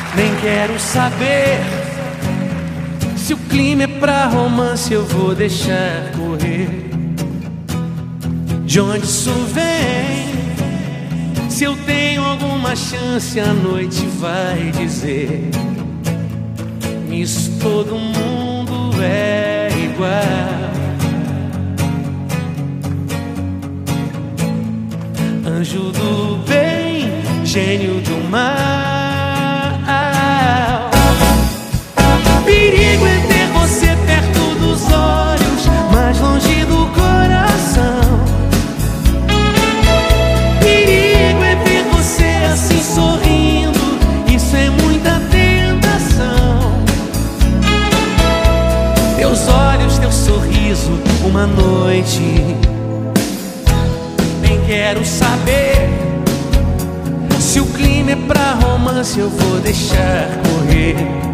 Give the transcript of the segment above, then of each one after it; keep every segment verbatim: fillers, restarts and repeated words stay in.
Nem quero saber se o clima é pra romance, eu vou deixar correr. De onde isso vem? Se eu tenho alguma chance, a noite vai dizer. Nisso todo mundo é igual. Anjo do bem, gênio do mal. Perigo é ter você perto dos olhos, mas longe do coração. Perigo é ver você assim sorrindo, isso é muita tentação. Teus olhos, teu sorriso, uma noite. Nem quero saber se o clima é pra romance, eu vou deixar correr.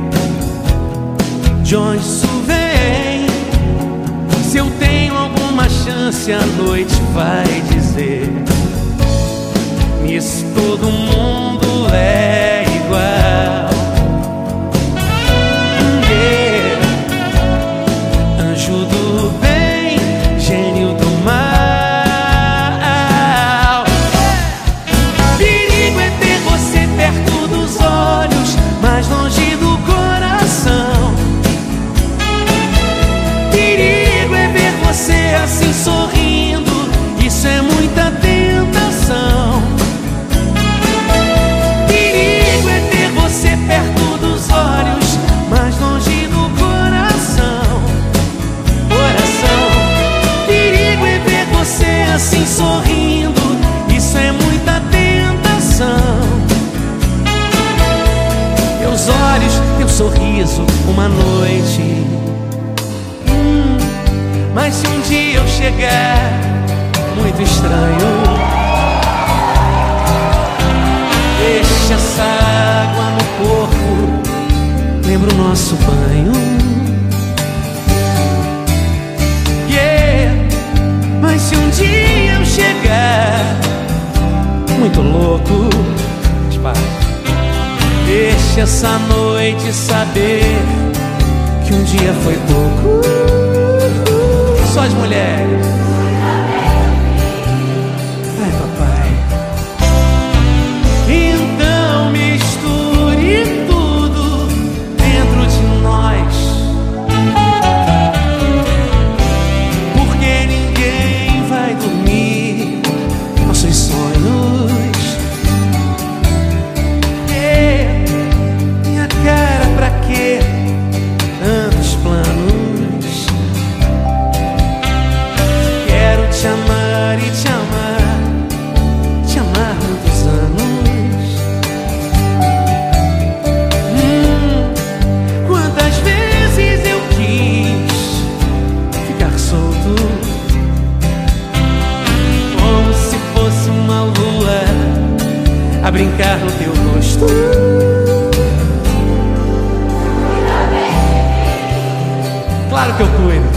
De onde isso vem? Se eu tenho alguma chance, a noite vai dizer. Nisso todo mundo é igual. Yeah. Anjo do bem, gênio do mal. Perigo é ter você perto dos olhos, mas longe do coração. Perigo é ver você assim sorrindo, isso é muita tentação. Perigo é ter você perto dos olhos, mas longe do coração. Coração. Perigo é ver você assim sorrindo, isso é muita tentação. Teus olhos, teu sorriso, uma noite. Mas se um dia eu chegar muito estranho, deixa essa água no corpo, lembra o nosso banho. Yeah. Mas se um dia eu chegar muito louco, deixa essa noite saber que um dia foi pouco. Só as mulheres. Ai, papai. Então misture tudo dentro de nós, porque ninguém vai dormir nossos sonhos. É, minha cara, pra quê tantos planos? Te amar e te amar, te amar muitos anos. Hum, quantas vezes eu quis ficar solto, como se fosse uma lua a brincar no teu rosto. Claro que eu cuido.